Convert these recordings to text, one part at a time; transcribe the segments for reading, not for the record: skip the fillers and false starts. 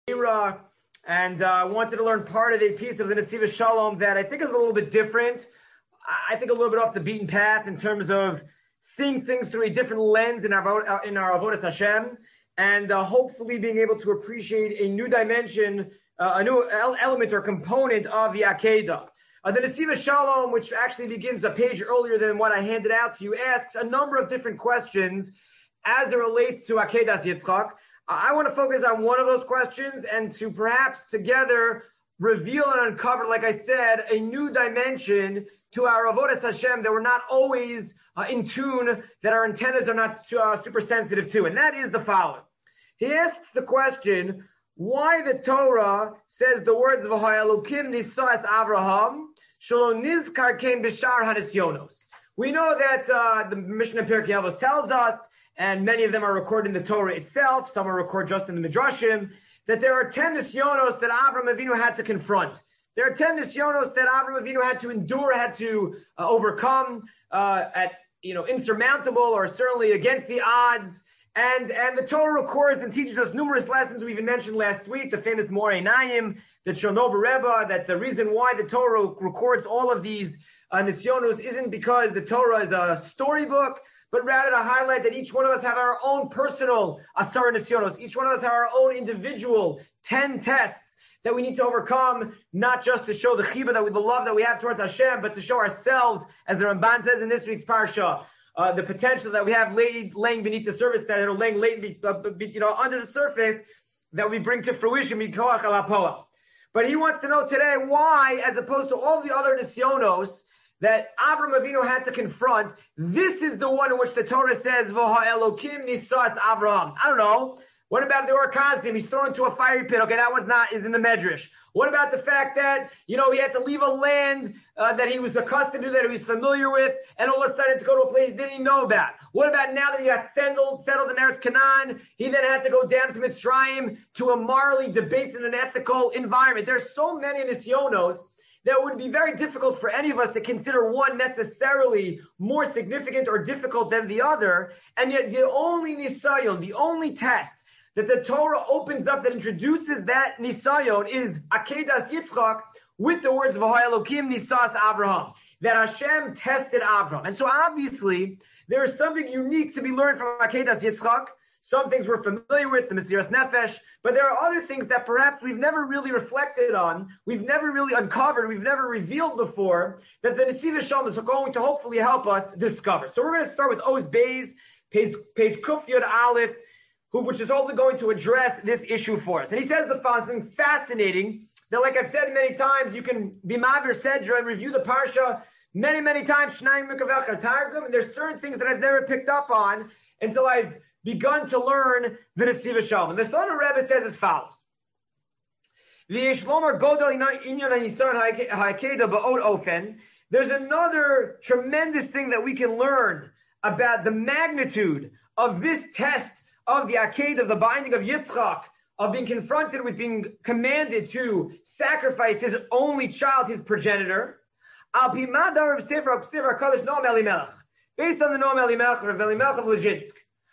and wanted to learn part of a piece of the Nesiva Shalom that I think is a little bit different. I think a little bit off the beaten path in terms of seeing things through a different lens in our Avodas Hashem, and hopefully being able to appreciate a new dimension, a new element or component of the Akedah. The Nesiva Shalom, which actually begins a page earlier than what I handed out to you, asks a number of different questions as it relates to Akedas Yitzchak. I want to focus on one of those questions and to perhaps together reveal and uncover, like I said, a new dimension to our Avodas Hashem that we're not always in tune, that our antennas are not super sensitive to. And that is the following. He asks the question, why the Torah says the words of Elokim Nisas Avraham, Shelo Nizkar Kein B'Shar HaNisyonos. We know that the Mishnah Pirkei Avos tells us, and many of them are recorded in the Torah itself, some are recorded just in the Midrashim, that there are 10 nisyonos that Avraham Avinu had to confront. There are 10 nisyonos that Avraham Avinu had to endure, had to overcome at insurmountable or certainly against the odds. And the Torah records and teaches us numerous lessons. We even mentioned last week the famous Moreh Naim, the Chernobyl Rebbe, that the reason why the Torah records all of these nisyonos isn't because the Torah is a storybook, but rather to highlight that each one of us have our own personal Asar Nisyonos. Each one of us have our own individual 10 tests that we need to overcome, not just to show the chiba, the love that we have towards Hashem, but to show ourselves, as the Ramban says in this week's parsha, the potential that we have laying beneath the surface, that are laying under the surface, that we bring to fruition. But he wants to know today why, as opposed to all the other nisyonos that Avraham Avinu had to confront, this is the one in which the Torah says, Voha Elokim Nisas Avraham. I don't know. What about the Or Kasdim? He's thrown into a fiery pit. Okay, that is in the Medrash. What about the fact that, he had to leave a land that he was accustomed to, that he was familiar with, and all of a sudden to go to a place he didn't even know about? What about now that he got settled in Eretz Canaan, he then had to go down to Mitzrayim, to a morally debased and unethical environment? There's so many nisyonos that would be very difficult for any of us to consider one necessarily more significant or difficult than the other. And yet the only nisayon, the only test that the Torah opens up that introduces that nisayon is Akedas Yitzchak with the words of Elokim Nisas Avraham, that Hashem tested Avraham. And so obviously there is something unique to be learned from Akedas Yitzchak. Some things we're familiar with, the Mesiras Nefesh, but there are other things that perhaps we've never really reflected on, we've never really uncovered, we've never revealed before, that the Nesiva Shalom is going to hopefully help us discover. So we're going to start with Oz Beis, page Kuf Yud Aleph, which is hopefully going to address this issue for us. And he says the following, something fascinating, that like I've said many times, you can be Mavir Sedra and review the Parsha many, many times, and there's certain things that I've never picked up on until I've begun to learn the Nesiva Shalom. And the Son of Rebbe says as follows. There's another tremendous thing that we can learn about the magnitude of this test of the Akedah, of the binding of Yitzchak, of being confronted with being commanded to sacrifice his only child, his progenitor. Based on the Noam Elimelech, Rav Elimelech of Lezhinsk.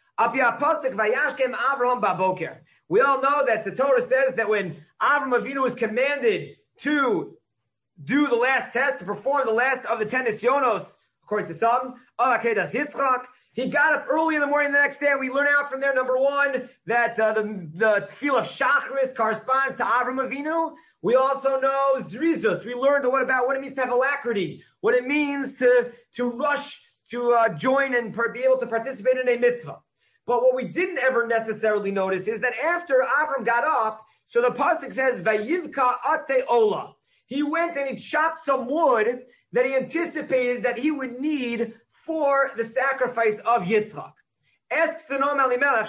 We all know that the Torah says that when Avraham Avinu was commanded to do the last test, to perform the last of the 10 nisyonos, according to some, of Akedas Yitzchak, he got up early in the morning the next day, and we learn out from there, number one, that the tefillah of Shacharis corresponds to Avraham Avinu. We also know Zrizus. We learned what it means to have alacrity, what it means to rush to join and be able to participate in a mitzvah. But what we didn't ever necessarily notice is that after Avram got up, so the pasuk says, Vayivka atse ola. He went and he chopped some wood that he anticipated that he would need for the sacrifice of Yitzchak. Asks the Noam Elimelech,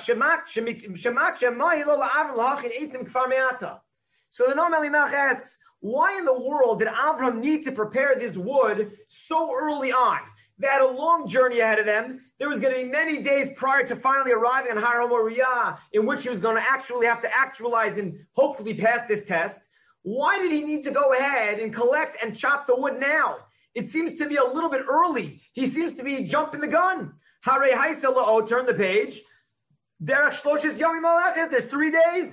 so the Noam Elimelech asks, why in the world did Avram need to prepare this wood so early on? They had a long journey ahead of them. There was going to be many days prior to finally arriving on Har HaMoriah, in which he was going to actually have to actualize and hopefully pass this test. Why did he need to go ahead and collect and chop the wood now? It seems to be a little bit early. He seems to be jumping the gun. Hare Haisa La'o, turn the page. Derech Shloshes Yomim Malachis, there's 3 days.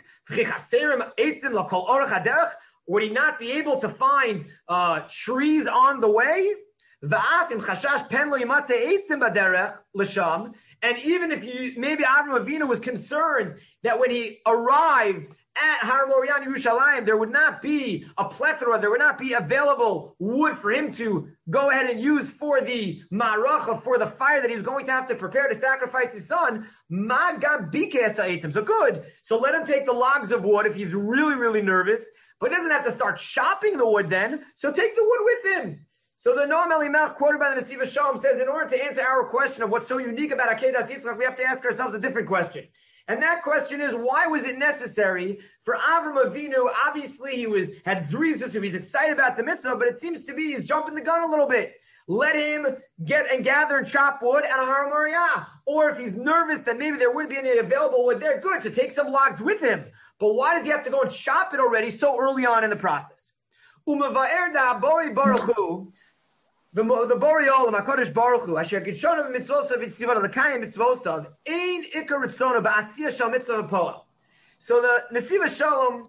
Would he not be able to find trees on the way? And even if maybe Avram Avinu was concerned that when he arrived at Har Moriah Yerushalayim, there would not be a plethora, there would not be available wood for him to go ahead and use for the maracha, for the fire that he was going to have to prepare to sacrifice his son. So good. So let him take the logs of wood if he's really, really nervous, but he doesn't have to start chopping the wood then. So take the wood with him. So the Noam Elimelech, quoted by the Nesiv Shalom, says, in order to answer our question of what's so unique about Akedas Yitzchak, we have to ask ourselves a different question. And that question is, why was it necessary for Avram Avinu? Obviously, he had zrizus, so he's excited about the mitzvah, but it seems to be he's jumping the gun a little bit. Let him get and gather and chop wood at a Har Moriah. Or if he's nervous that maybe there wouldn't be any available wood there, good, so take some logs with him. But why does he have to go and chop it already so early on in the process? Umava'er da'abori baruch hu, the Borei Olam, HaKadosh Baruch Hu, Asher Gishonu Mitzvosav Yitzivot L'Kayim Mitzvosav, Ein Ikar Ritzona Ba'asiyah Shal Mitzvah Poel. So the Nesiv Shalom,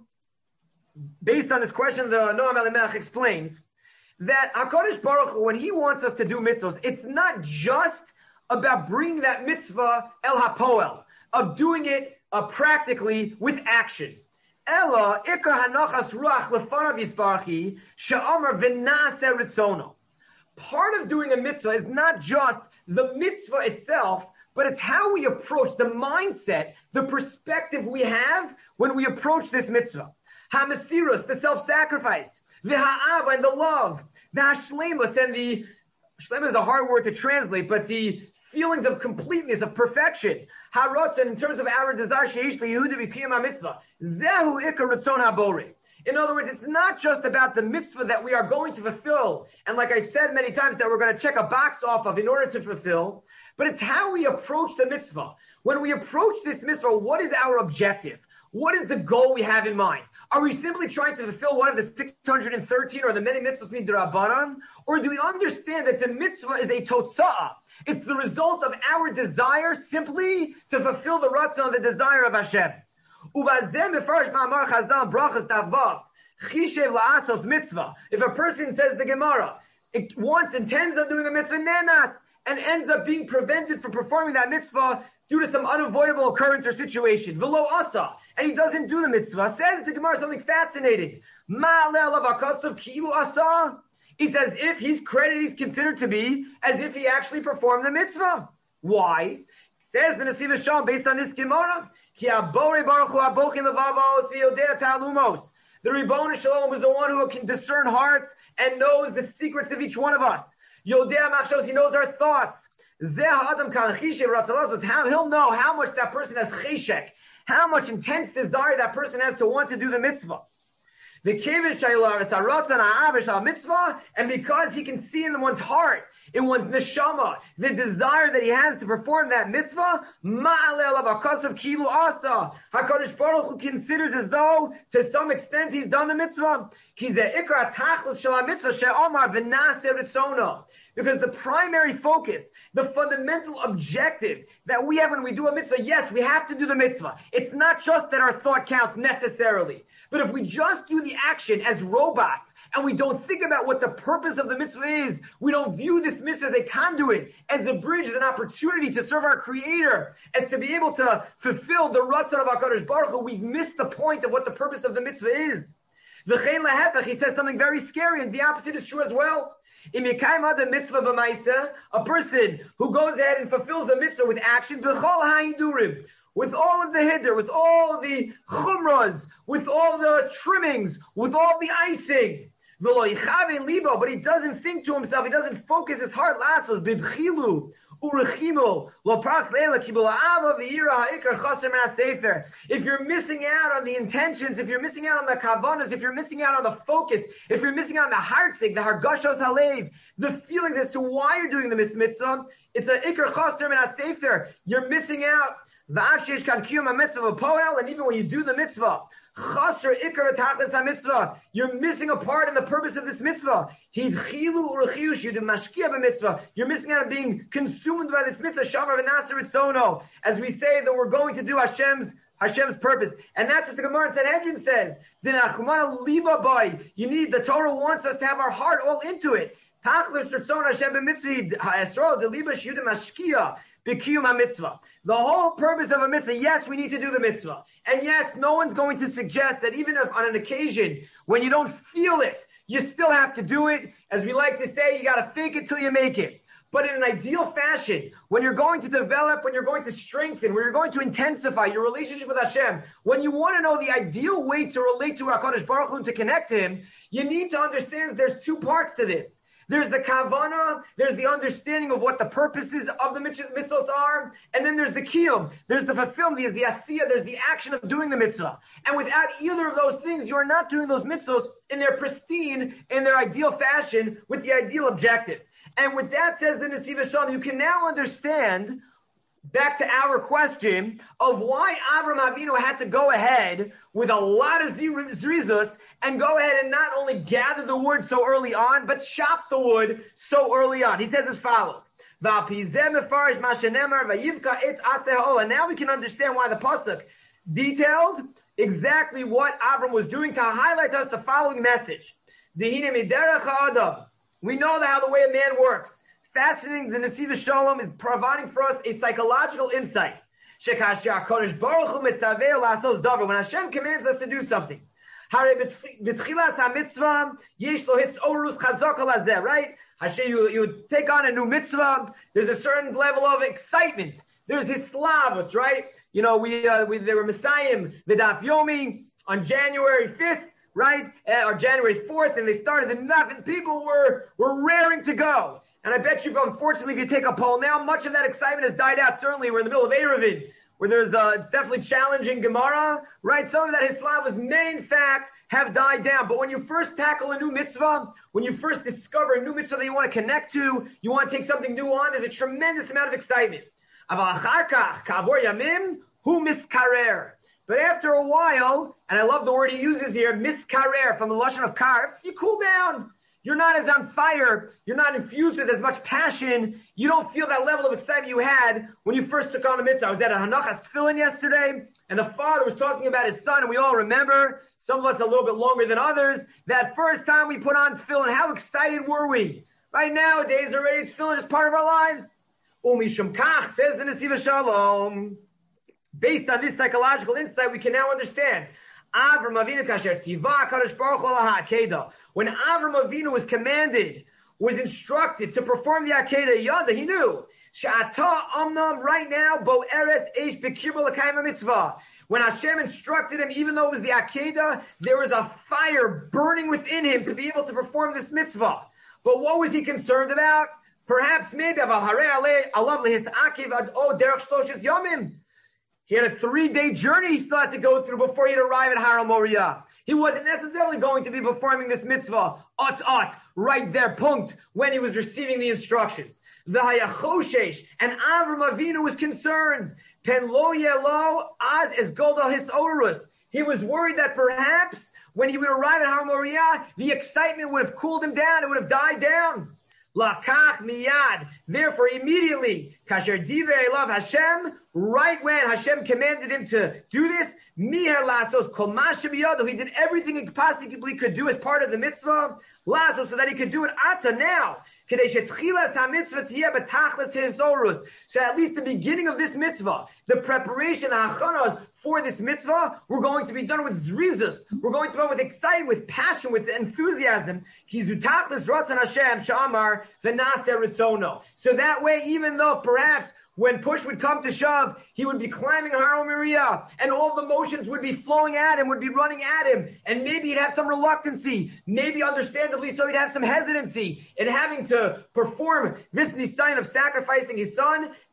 based on this question, the Noam Elimelech explains that HaKadosh Baruch Hu, when he wants us to do mitzvahs, it's not just about bringing that mitzvah El HaPoel, of doing it practically with action. Ela Ikar Hanachas Ruach Lefanav Yisbarchi Sha'amar V'na'aseh Ritzono. Part of doing a mitzvah is not just the mitzvah itself, but it's how we approach, the mindset, the perspective we have when we approach this mitzvah. Ha-mesirus, the self-sacrifice, the ha'ava, and the love, the hashlemus, and the, shlemus is a hard word to translate, but the feelings of completeness, of perfection. Ha-rotzen, in terms of our desire, she'ish li'yehuda b'kiyam ha-mitzvah. Zehu ikar ratzon ha-bori. In other words, it's not just about the mitzvah that we are going to fulfill, and like I've said many times, that we're going to check a box off of in order to fulfill, but it's how we approach the mitzvah. When we approach this mitzvah, what is our objective? What is the goal we have in mind? Are we simply trying to fulfill one of the 613 or the many mitzvahs midrabanan? Or do we understand that the mitzvah is a totza'ah? It's the result of our desire simply to fulfill the ratzon, the desire of Hashem. If a person says the Gemara, it intends on doing a mitzvah nenas, and ends up being prevented from performing that mitzvah due to some unavoidable occurrence or situation, v'lo asa, and he doesn't do the mitzvah, says the Gemara something fascinating. It's as if he's credited, he's considered to be as if he actually performed the mitzvah. Why? Says the Nesiv Shalom, based on this Gemara, the Ribbon Shalom is the one who can discern hearts and knows the secrets of each one of us. Yodea Machshos, he knows our thoughts. He'll know how much that person has cheshek, how much intense desire that person has to want to do the mitzvah. And because he can see in one's heart, in one's neshama, the desire that he has to perform that mitzvah, HaKadosh Baruch Hu considers as though, to some extent, he's done the mitzvah. Because the primary focus, the fundamental objective that we have when we do a mitzvah, yes, we have to do the mitzvah. It's not just that our thought counts necessarily. But if we just do the action as robots, and we don't think about what the purpose of the mitzvah is, we don't view this mitzvah as a conduit, as a bridge, as an opportunity to serve our Creator, and to be able to fulfill the ratzon of HaKadosh Baruch Hu, we've missed the point of what the purpose of the mitzvah is. V'chein lehefech, he says something very scary, and the opposite is true as well. A person who goes ahead and fulfills the mitzvah with action, with all of the hiddur, with all the chumras, with all the trimmings, with all the icing, but he doesn't think to himself, he doesn't focus his heart. If you're missing out on the intentions, if you're missing out on the kavanas, if you're missing out on the focus, if you're missing out on the heartsick, the hargashos halev, the feelings as to why you're doing the mitzvah, it's an ikar chaser min hasefer. You're missing out. And even when you do the mitzvah, Chasr ikar tachlis ha-mitzvah. You're missing a part in the purpose of this mitzvah. Hidchilu urechiyush, you mashkia b'mitzvah. You're missing out on being consumed by this mitzvah. Shamar v'naser itzono. As we say that we're going to do Hashem's purpose. And that's what the Gemara in Sanhedrin says. You need, the Torah wants us to have our heart all into it. The whole purpose of a mitzvah, yes, we need to do the mitzvah. And yes, no one's going to suggest that even if on an occasion when you don't feel it, you still have to do it. As we like to say, you got to fake it till you make it. But in an ideal fashion, when you're going to develop, when you're going to strengthen, when you're going to intensify your relationship with Hashem, when you want to know the ideal way to relate to HaKadosh Baruch Hu and to connect to Him, you need to understand there's two parts to this. There's the kavanah, there's the understanding of what the purposes of the mitzvahs are, and then there's the kiyum, there's the fulfillment, there's the asiyah, there's the action of doing the mitzvah. And without either of those things, you're not doing those mitzvahs in their pristine, in their ideal fashion, with the ideal objective. And with that says the Nesiv Shalom, you can now understand, back to our question, of why Avram Avinu had to go ahead with a lot of zrizus and go ahead and not only gather the wood so early on, but chop the wood so early on. He says as follows. And now we can understand why the pasuk details exactly what Avram was doing to highlight to us the following message. We know how the way a man works. Fascinating, the Nesiv Shalom is providing for us a psychological insight. When Hashem commands us to do something, right? Hashem, you take on a new mitzvah, there's a certain level of excitement. There's hislavos, right? You know, they were Messiahim, the Daf Yomi, on January 5th, right? Or January 4th, and they started the Daf, and people were raring to go. And I bet you, unfortunately, if you take a poll now, much of that excitement has died out. Certainly, we're in the middle of Eruvin, where there's it's definitely challenging Gemara, right? Some of that Hislavos may, in fact, have died down. But when you first tackle a new mitzvah, when you first discover a new mitzvah that you want to connect to, you want to take something new on, there's a tremendous amount of excitement. But after a while, and I love the word he uses here, miskarer, from the lashon of kar, you cool down. You're not as on fire. You're not infused with as much passion. You don't feel that level of excitement you had when you first took on the mitzvah. I was at a Hanachas Tefillin yesterday, and the father was talking about his son, and we all remember, some of us a little bit longer than others, that first time we put on Tefillin, how excited were we? Right nowadays, already Tefillin is part of our lives. Umishum kach, says the Nesiv Shalom. Based on this psychological insight, we can now understand. Avram Avinu kasher tiva Kadosh Baruch Hu ha'akeda. When Avram Avinu was commanded, was instructed to perform the Akedah Yada, he knew. Sha'ata amnam, right now, bo eres eish bekirbo l'kayim mitzvah. When Hashem instructed him, even though it was the Akedah, there was a fire burning within him to be able to perform this mitzvah. But what was he concerned about? Perhaps maybe of a harei alei alav lehis akiv ad o derech shloshis yomim. He had a 3-day journey he still had to go through before he'd arrive at Har Moriah. He wasn't necessarily going to be performing this mitzvah, right there, punkt, when he was receiving the instructions. The Hayachoshesh, and Avram Avinu was concerned. Pen lo yelo az es golda his orus. He was worried that perhaps when he would arrive at Har Moriah, the excitement would have cooled him down, it would have died down. Lakach miyad. Therefore, immediately, kasher divrei elav Hashem, right when Hashem commanded him to do this, miher lasos kol ma shebiyado, he did everything he possibly could do as part of the mitzvah, lasos, so that he could do it ata now. So at least the beginning of this mitzvah, the preparation, the hachanas for this mitzvah, we're going to be done with zrizus. We're going to be done with excitement, with passion, with enthusiasm. So that way, even though perhaps when push would come to shove, he would be climbing Har Moriah, and all the motions would be flowing at him, would be running at him, and maybe he'd have some reluctancy, maybe understandably so he'd have some hesitancy in having to perform this nisayon of sacrificing his son.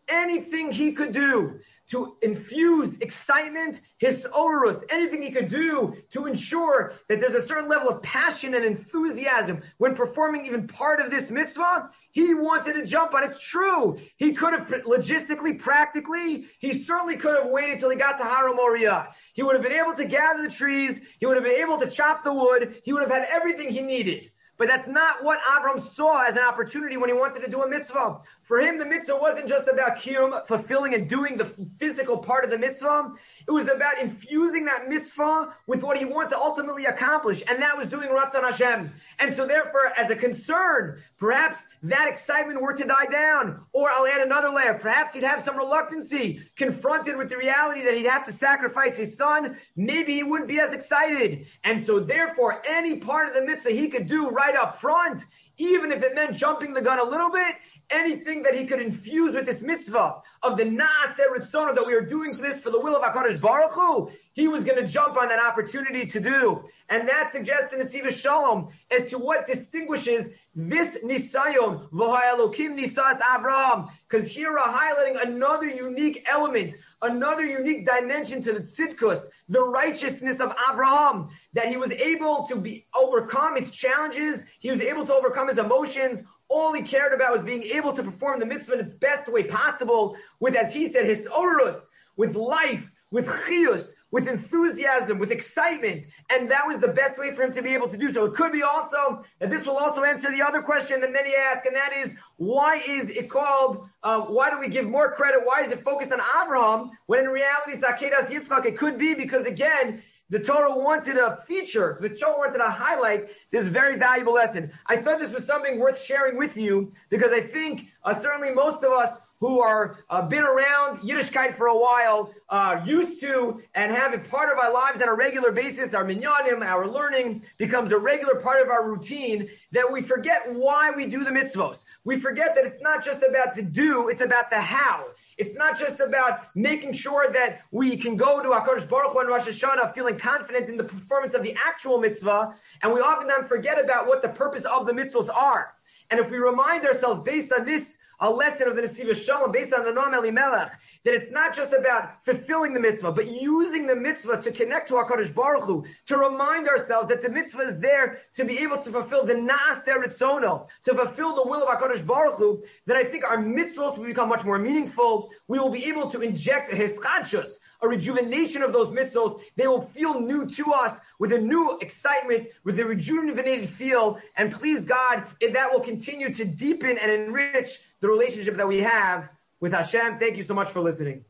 anything he could do to infuse excitement, his orus, anything he could do to ensure that there's a certain level of passion and enthusiasm when performing even part of this mitzvah, he wanted to jump on. It's true. He could have logistically, practically, he certainly could have waited till he got to Har Moriah. He would have been able to gather the trees. He would have been able to chop the wood. He would have had everything he needed. But that's not what Avram saw as an opportunity when he wanted to do a mitzvah. For him, the mitzvah wasn't just about kiyum, fulfilling and doing the physical part of the mitzvah. It was about infusing that mitzvah with what he wanted to ultimately accomplish, and that was doing Ratzon Hashem. And so therefore, as a concern, perhaps that excitement were to die down. Or I'll add another layer. Perhaps he'd have some reluctancy, confronted with the reality that he'd have to sacrifice his son. Maybe he wouldn't be as excited. And so therefore, any part of the mitzvah he could do right up front, even if it meant jumping the gun a little bit, anything that he could infuse with this mitzvah of the Naaseh Ritzonah, that we are doing this for the will of HaKadosh Baruch Hu, he was going to jump on that opportunity to do. And that suggests in the Nesiva Shalom as to what distinguishes this Nisayon, V'ha'elokim Nisas Avraham, because here we're highlighting another unique element, another unique dimension to the tzidkus, the righteousness of Avraham, that he was able to overcome his challenges, he was able to overcome his emotions. All he cared about was being able to perform the mitzvah in its best way possible, with, as he said, his orus, with life, with chiyus, with enthusiasm, with excitement. And that was the best way for him to be able to do so. It could be also, and this will also answer the other question that many ask, and that is, why is it called, why do we give more credit? Why is it focused on Avraham when in reality it's Akedas Yitzchak? It could be because, again, the Torah wanted a feature, the Torah wanted to highlight this very valuable lesson. I thought this was something worth sharing with you because I think certainly most of us who are been around Yiddishkeit for a while, used to and have it part of our lives on a regular basis, our minyanim, our learning becomes a regular part of our routine, that we forget why we do the mitzvos. We forget that it's not just about the do, it's about the how. It's not just about making sure that we can go to HaKadosh Baruch Hu on Rosh Hashanah feeling confident in the performance of the actual mitzvah, and we oftentimes forget about what the purpose of the mitzvos are. And if we remind ourselves based on this, a lesson of the Nesiva Shalom, based on the Noam Elimelech, that it's not just about fulfilling the mitzvah, but using the mitzvah to connect to HaKadosh Baruch Hu, to remind ourselves that the mitzvah is there to be able to fulfill the Naaseh Ritzono, to fulfill the will of HaKadosh Baruch Hu, that I think our mitzvahs will become much more meaningful. We will be able to inject a hischadshus, a rejuvenation of those mitzvahs. They will feel new to us with a new excitement, with a rejuvenated feel. And please God, that will continue to deepen and enrich the relationship that we have with Hashem. Thank you so much for listening.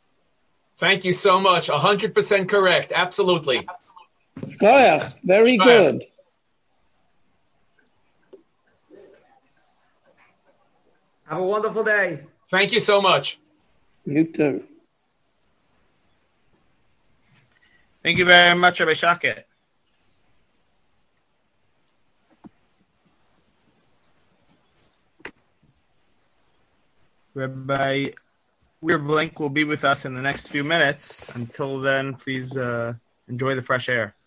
Thank you so much. 100% correct. Absolutely. Very good. Have a wonderful day. Thank you so much. You too. Thank you very much, Rabbi Shaket. Rabbi Weir Blink will be with us in the next few minutes. Until then, please enjoy the fresh air.